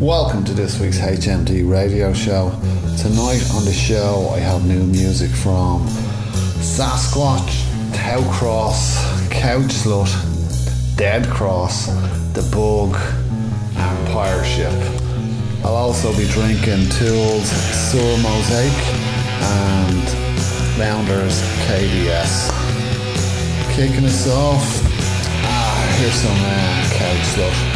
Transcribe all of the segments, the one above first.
Welcome to this week's HMD radio show. Tonight on the show I have new music from Sasquatch, Towcross, Couch Slut, Dead Cross, The Bug and Pirate Ship. I'll also be drinking Tools, Sur Mosaic and Rounders KBS. Kicking us off, here's some Couch Slut.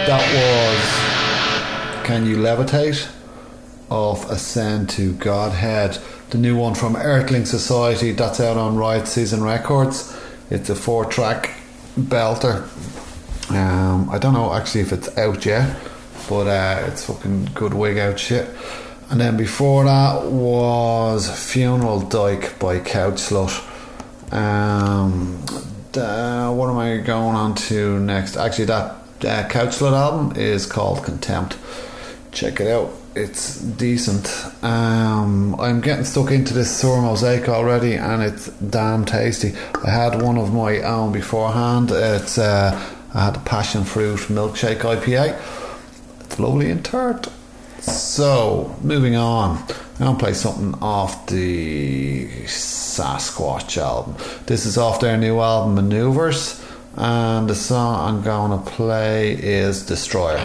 That was Can You Levitate off Ascend to Godhead, the new one from Earthling Society. That's out on Riot Season Records. It's a 4-track belter. I don't know actually if it's out yet, but it's fucking good wig out shit. And then before that was Funeral Dyke by Couch Slut. What am I going on to next? Actually, that Couch Slut album is called Contempt. Check it out, it's decent. I'm getting stuck into this Sour Mosaic already, and it's damn tasty. I had one of my own beforehand. It's I had a passion fruit milkshake IPA. It's lovely and tart. So moving on, I'm going to play something off the Sasquatch album. This is off their new album Maneuvers, and the song I'm going to play is Destroyer.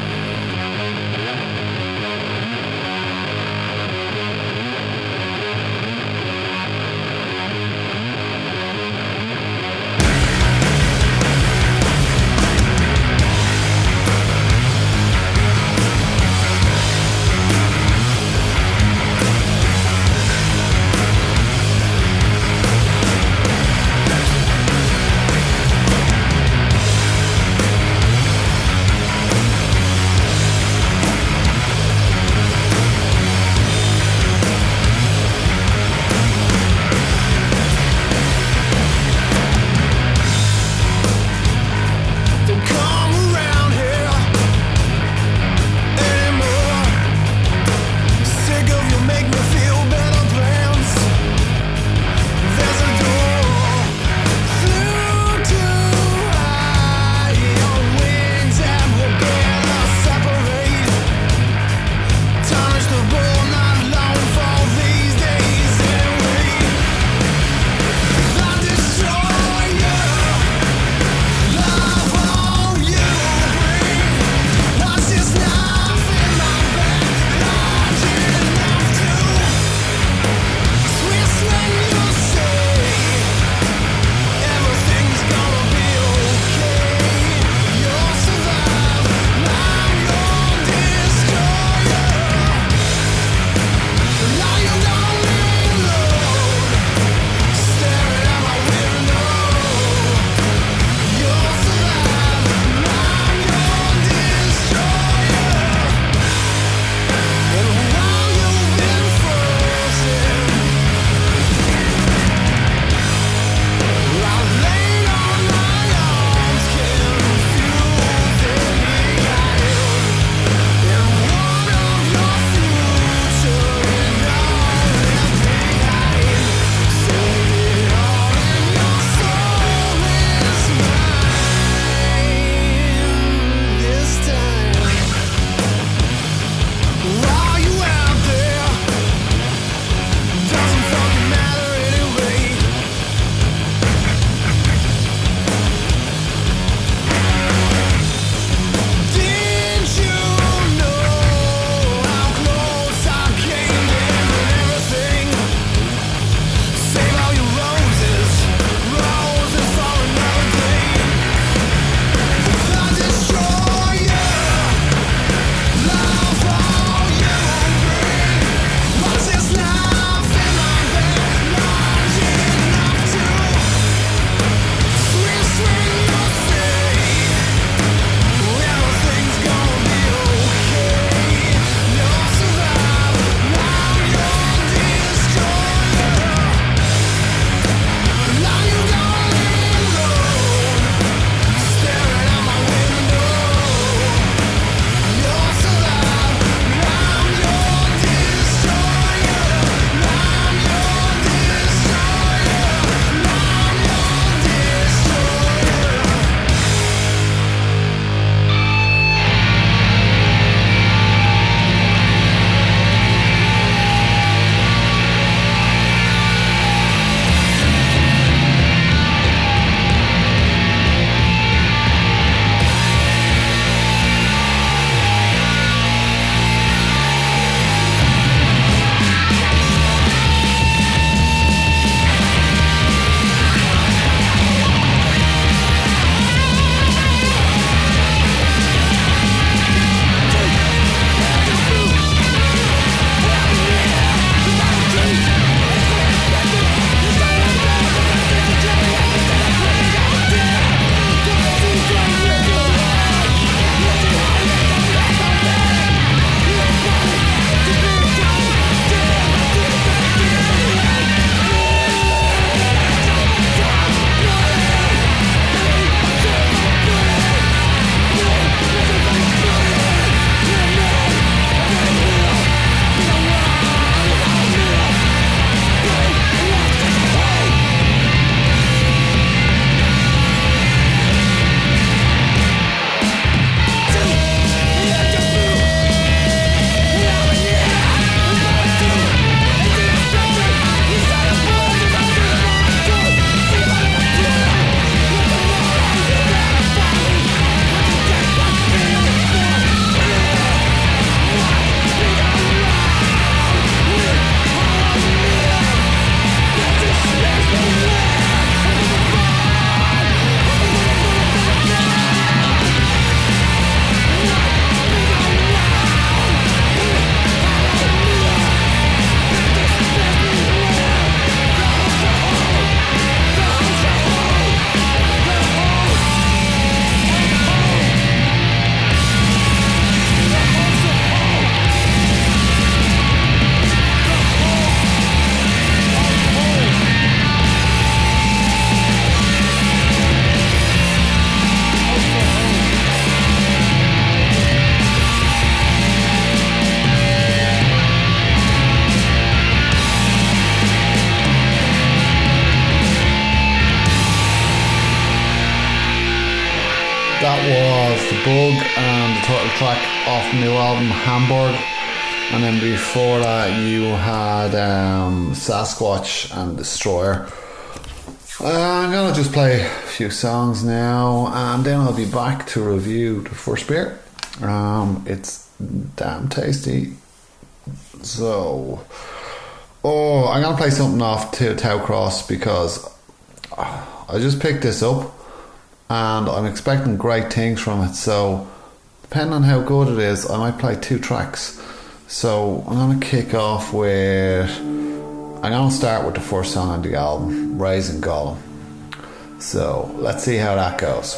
Bug and the title track off the new album Hamburg. And then before that you had Sasquatch and Destroyer. I'm gonna just play a few songs now and then I'll be back to review the first beer. It's damn tasty. So I'm gonna play something off to Towcross because I just picked this up and I'm expecting great things from it, so depending on how good it is I might play 2 tracks. So I'm gonna kick off with, I'm gonna start with the first song on the album, Raising Golem. So let's see how that goes.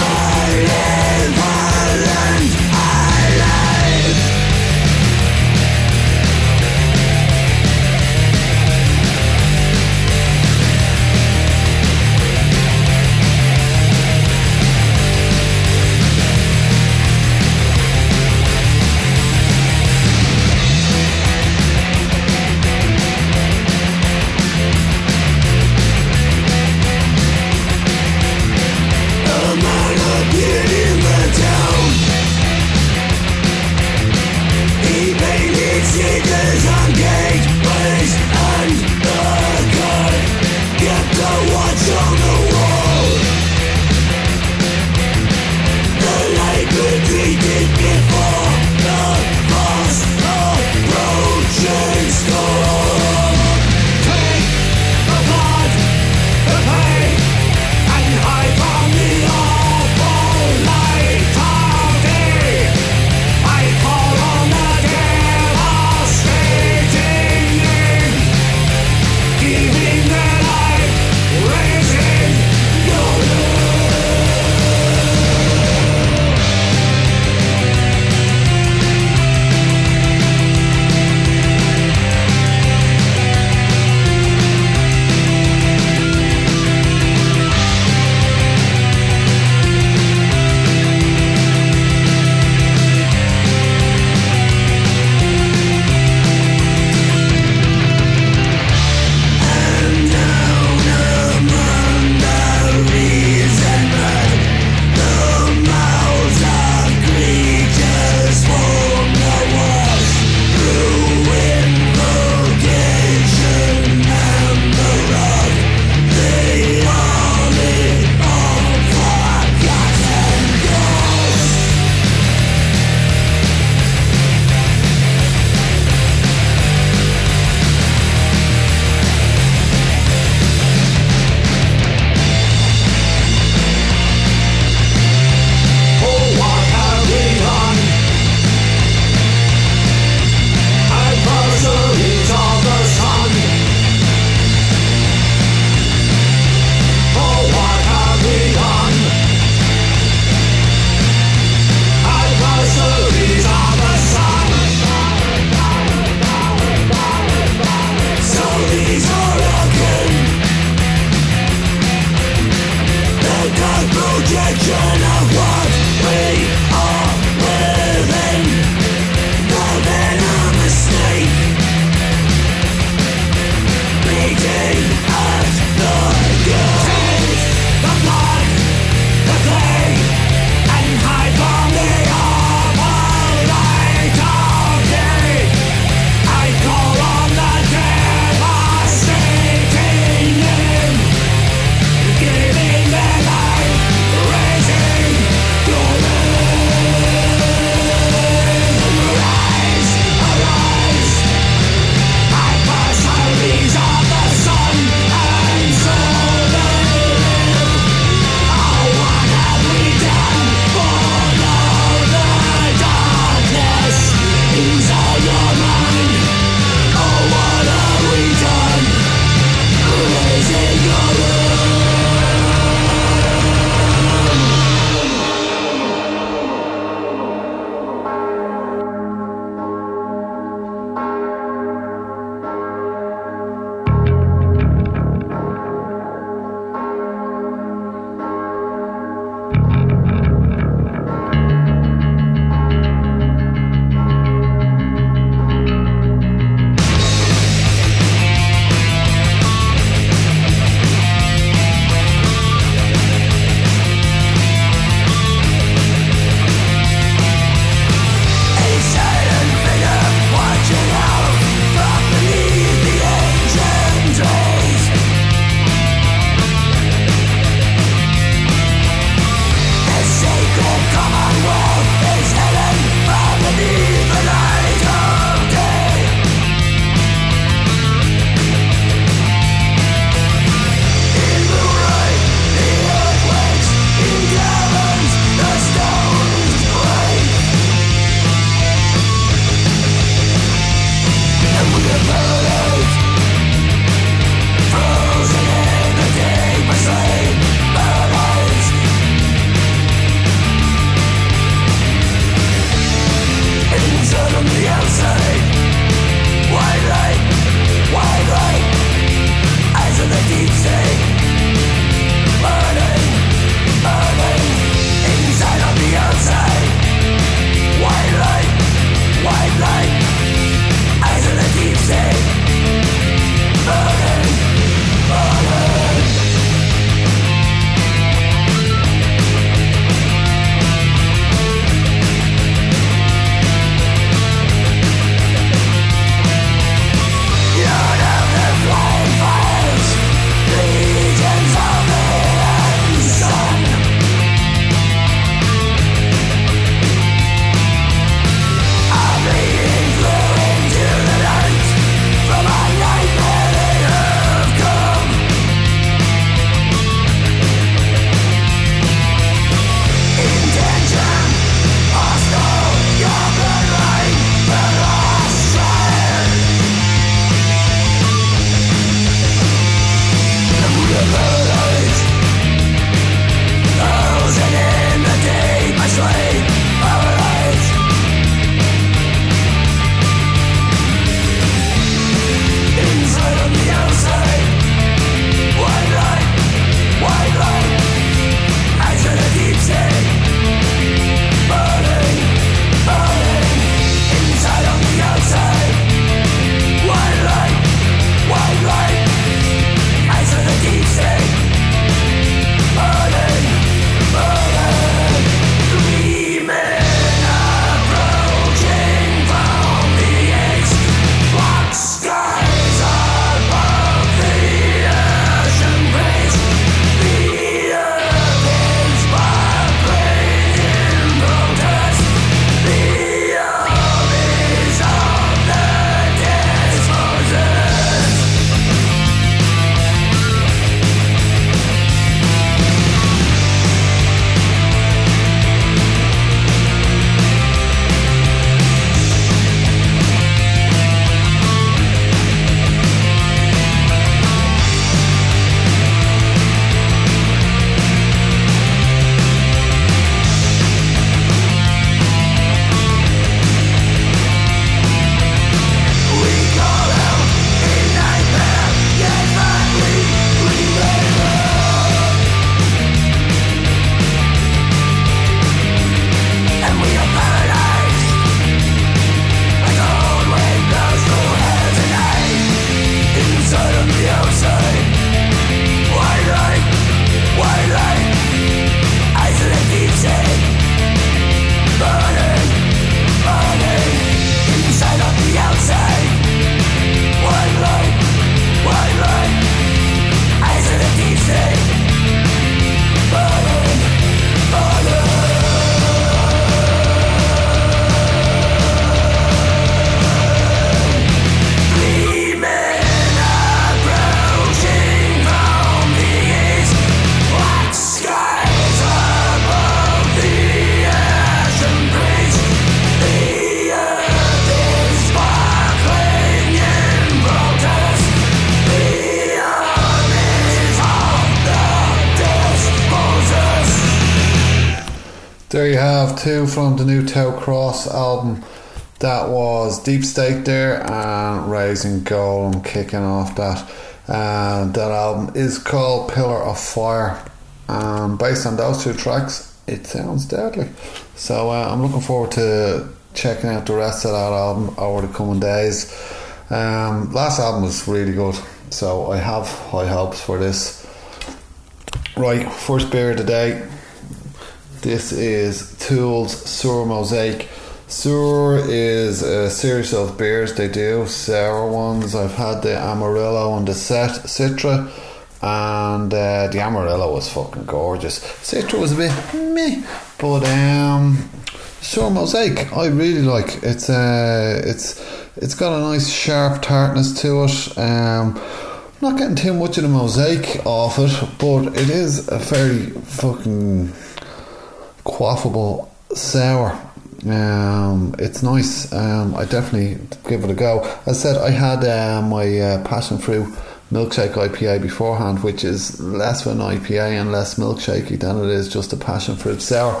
There you have two from the new Tau Cross album. That was Deep State there and Raising Goal. I'm kicking off that. That album is called Pillar of Fire. Based on those two tracks, it sounds deadly. So I'm looking forward to checking out the rest of that album over the coming days. Last album was really good, so I have high hopes for this. Right, first beer of the day. This is Tool's Sur Mosaic. Sur is a series of beers they do, sour ones. I've had the Amarillo and the Citra, and the Amarillo was fucking gorgeous. Citra was a bit meh, but Sur Mosaic I really like. It's got a nice sharp tartness to it. Not getting too much of the mosaic off it, but it is a very fucking quaffable sour. It's nice. I definitely give it a go. As I said, I had my passion fruit milkshake IPA beforehand, which is less of an IPA and less milkshakey than it is just a passion fruit sour.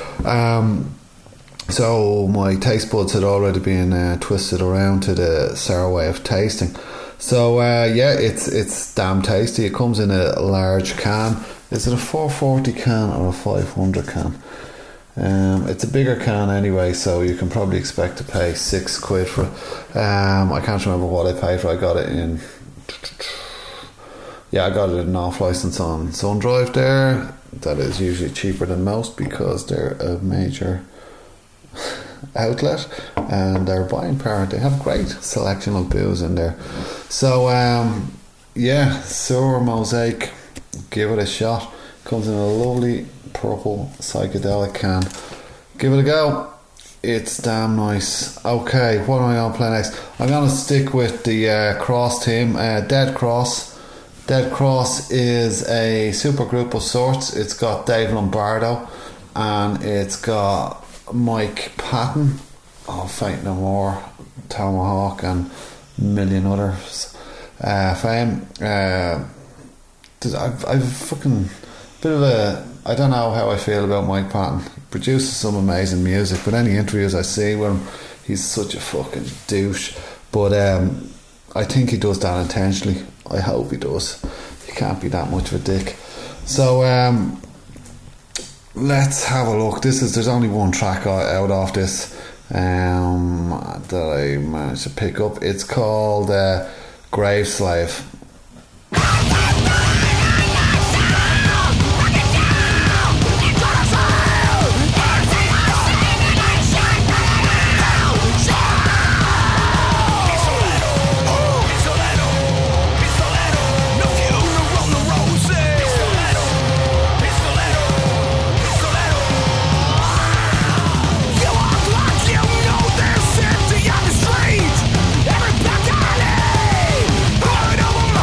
So my taste buds had already been twisted around to the sour way of tasting. So it's damn tasty. It comes in a large can. Is it a 440 can or a 500 can? It's a bigger can anyway, so you can probably expect to pay £6 for it. I can't remember what I paid for. I got it in off license on Sundrive there. That is usually cheaper than most because they're a major outlet and they're buying power. They have great selection of booze in there. So Sur Mosaic, give it a shot. Comes in a lovely purple psychedelic can. Give it a go. It's damn nice. Okay, what am I going to play next? I'm going to stick with the Cross team. Dead Cross. Dead Cross is a super group of sorts. It's got Dave Lombardo and it's got Mike Patton of Fate No More, Tomahawk and a million others. Fame. I've fucking bit of a, I don't know how I feel about Mike Patton. He produces some amazing music, but any interviews I see with him, he's such a fucking douche. But I think he does that intentionally. I hope he does. He can't be that much of a dick. So let's have a look. There's only one track out of this that I managed to pick up. It's called Grave Slave. Every back alley, heard of 'em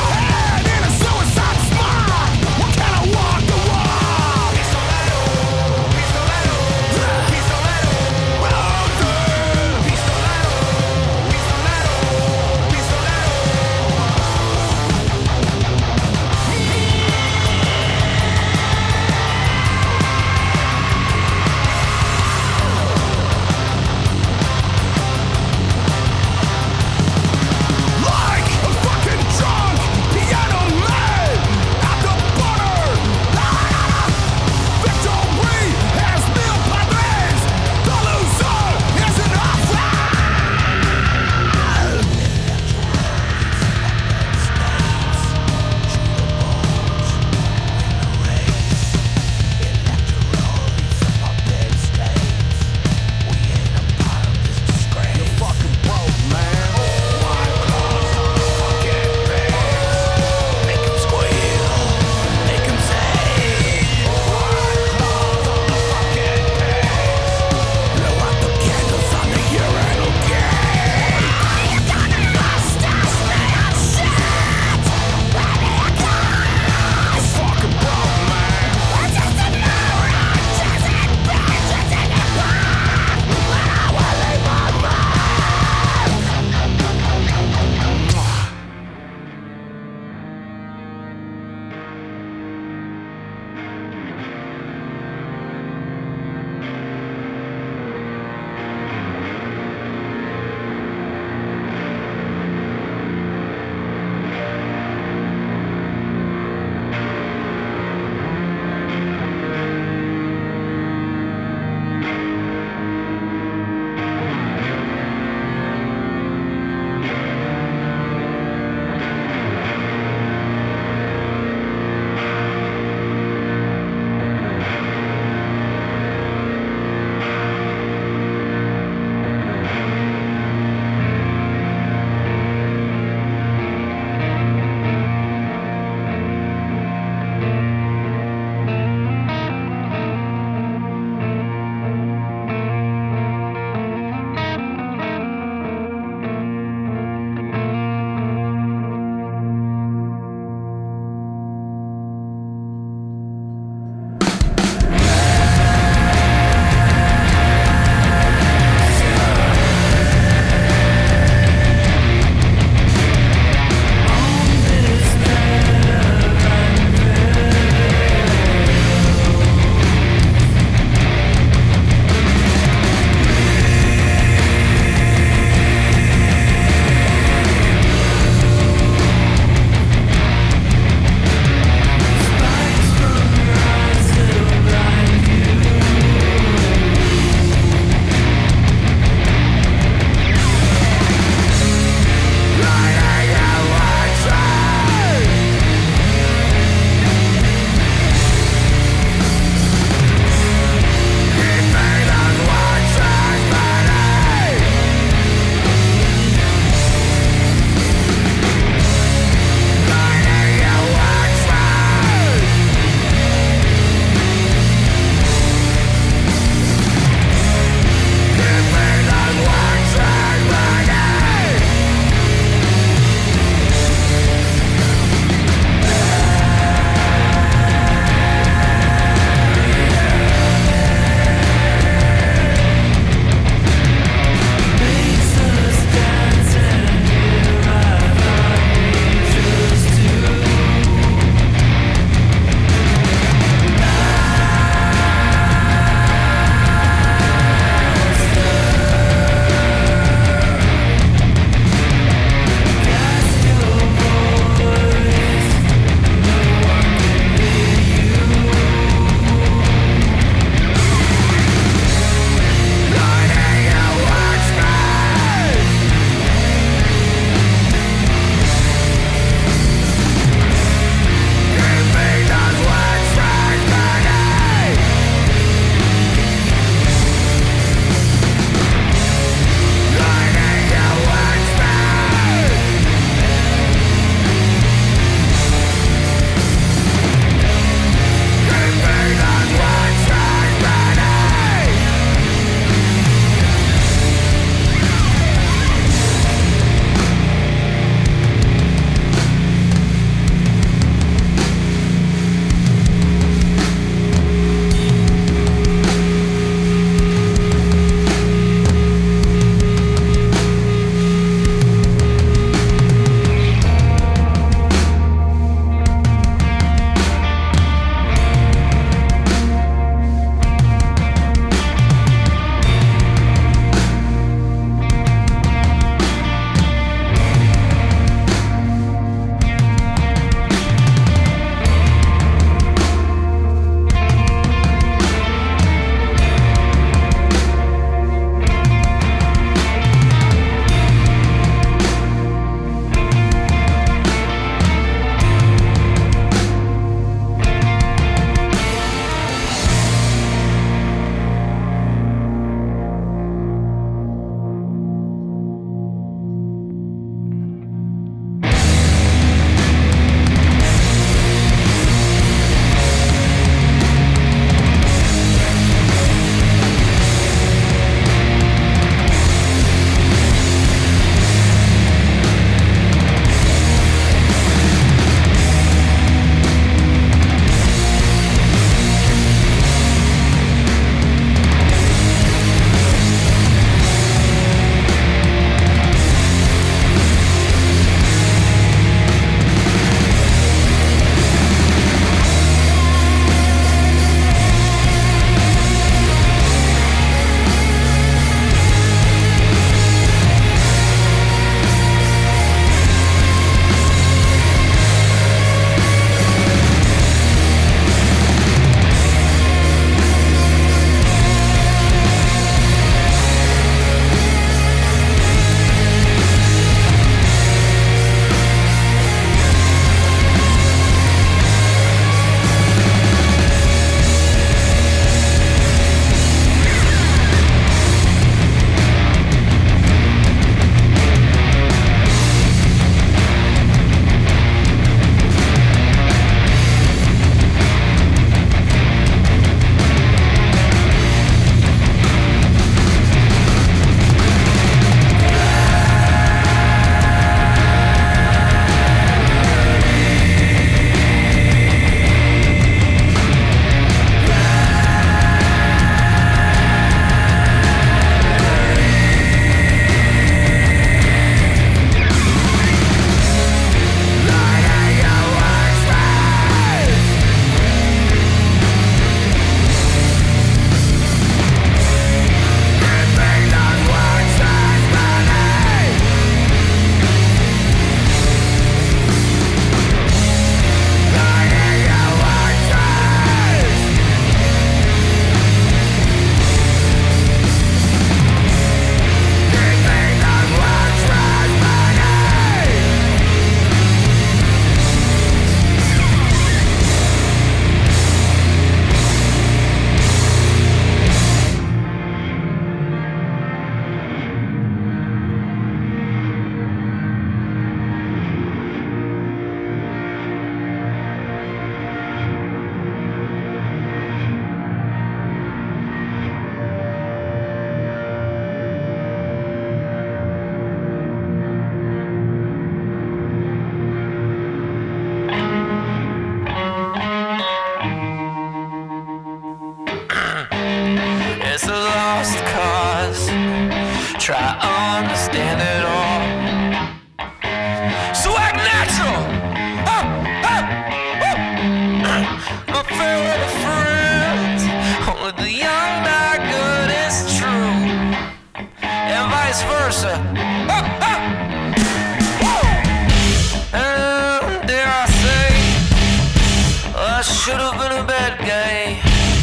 should have been a bad guy.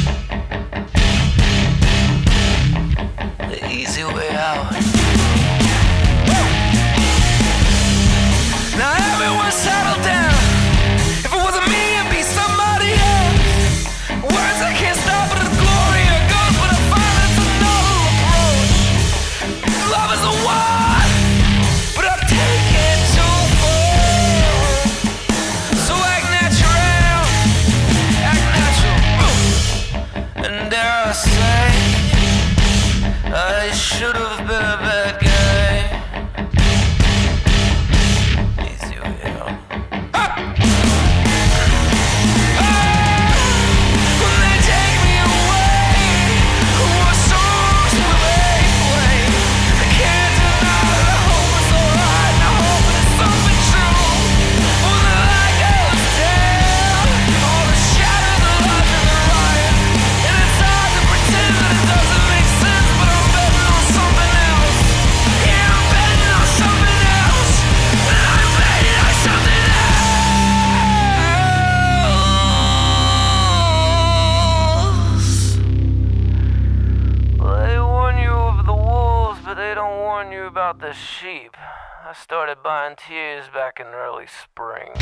The easy way out. Now everyone settle down. If it wasn't me, it'd be somebody else. Words I can't stop, but the glory of goes. But I find it's a novel approach. Love is a war, but I take it too far. So act natural, and dare I say, I should have been a bad guy. The sheep. I started buying tears back in early spring.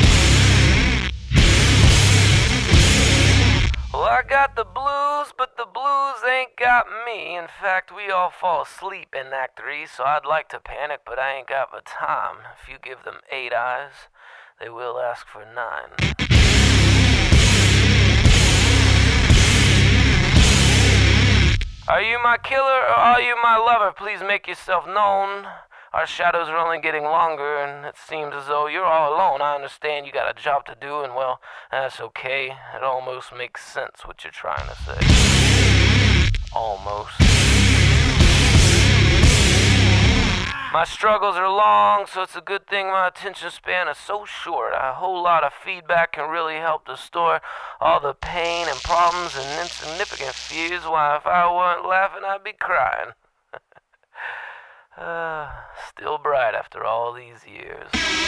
Well, I got the blues, but the blues ain't got me. In fact, we all fall asleep in Act 3, so I'd like to panic, but I ain't got the time. If you give them 8 eyes, they will ask for 9. Are you my killer or are you my lover? Please make yourself known. Our shadows are only getting longer, and it seems as though you're all alone. I understand you got a job to do, and well, that's okay. It almost makes sense what you're trying to say. Almost. My struggles are long, so it's a good thing my attention span is so short. A whole lot of feedback can really help to store all the pain and problems and insignificant fears. Why, if I weren't laughing, I'd be crying. Still bright after all these years.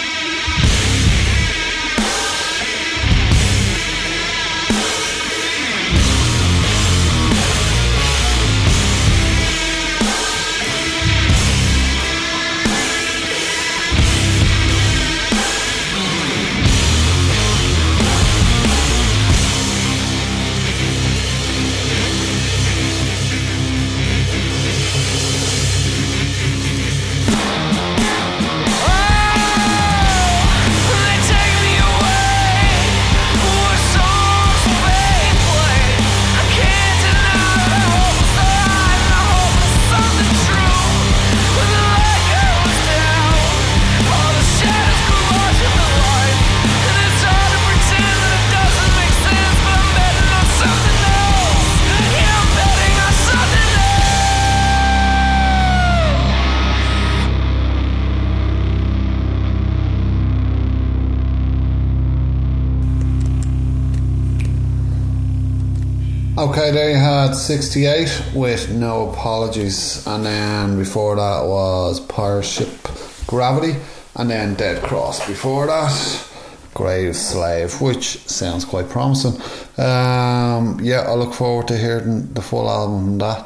Okay, there you had 68 with No Apologies, and then before that was Pirate Ship Gravity, and then Dead Cross before that, Grave Slave, which sounds quite promising. Yeah, I look forward to hearing the full album from that.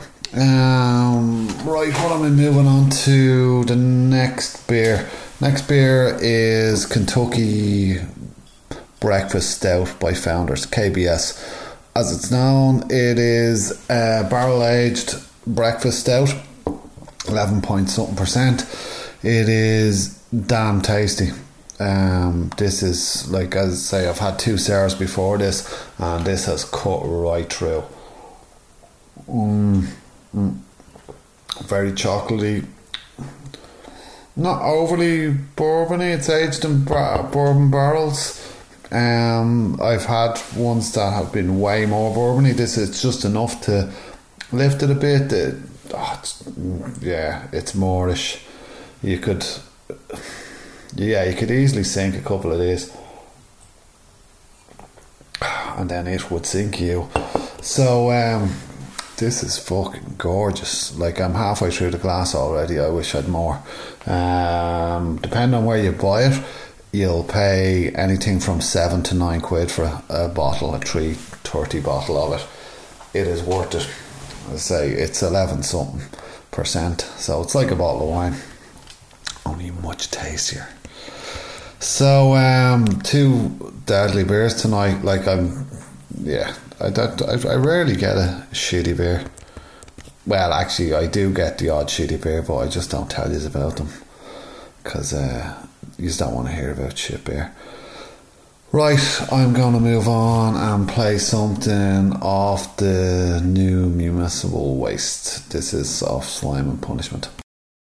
Right, what am I moving on to? The next beer. Next beer is Kentucky Breakfast Stout by Founders, KBS. As it's known, it is a barrel-aged breakfast stout, 11 point something percent. It is damn tasty. This is, like, as I say, I've had 2 sours before this, and this has cut right through. Very chocolatey, not overly bourbony. It's aged in bourbon barrels. I've had ones that have been way more bourbony. This is just enough to lift it a bit. It's moreish. You could easily sink a couple of these, and then it would sink you. So this is fucking gorgeous. Like, I'm halfway through the glass already. I wish I'd more. Depending on where you buy it, you'll pay anything from £7 to £9 for a bottle, a 330 bottle of it. It is worth it. I say it's 11 something %, so it's like a bottle of wine, only much tastier. So 2 deadly beers tonight. Like I rarely get a shitty beer. Well, actually I do get the odd shitty beer, but I just don't tell you about them because you just don't want to hear about shit beer. Right, I'm going to move on and play something off the new Municipal Waste. This is off Slime and Punishment.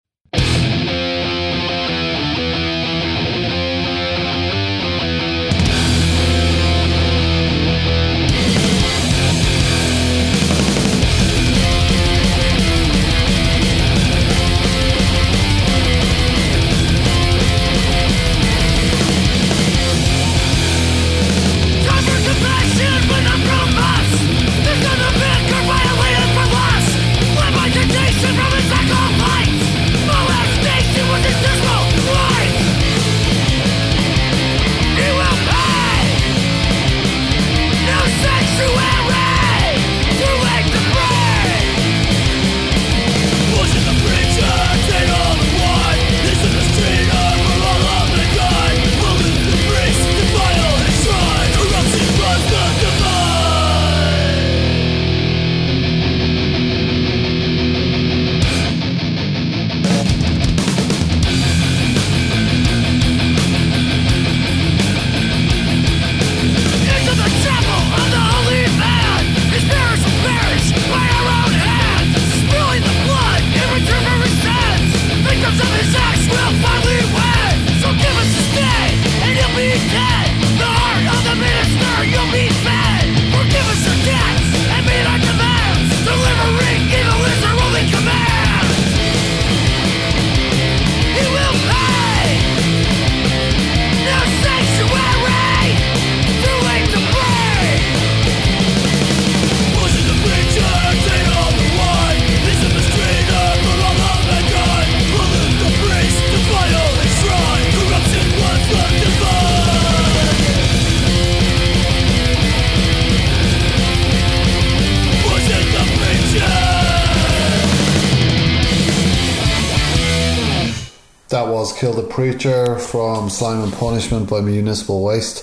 That was Kill the Preacher from Slime and Punishment by Municipal Waste.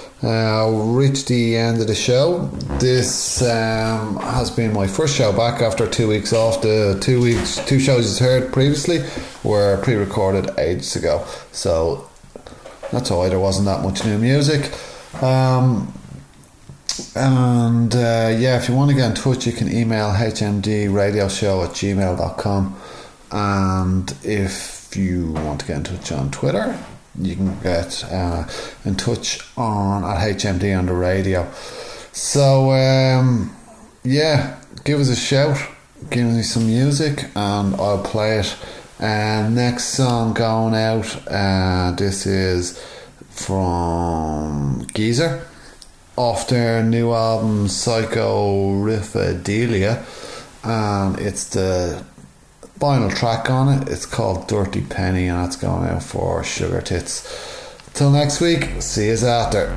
Reached the end of the show. This has been my first show back after 2 weeks off. The 2 shows you heard previously were pre-recorded ages ago, so that's why there wasn't that much new music. If you want to get in touch, you can email hmdradioshow@gmail.com, and if you want to get in touch on Twitter, you can get in touch at HMD on the radio. So give us a shout, give me some music and I'll play it. Next song going out, this is from Geezer off their new album Psychorhyphedelia, and it's the final track on it. It's called Dirty Penny, and that's going out for Sugar Tits. Till next week, see yous after.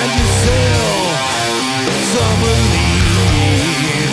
yourself some relief.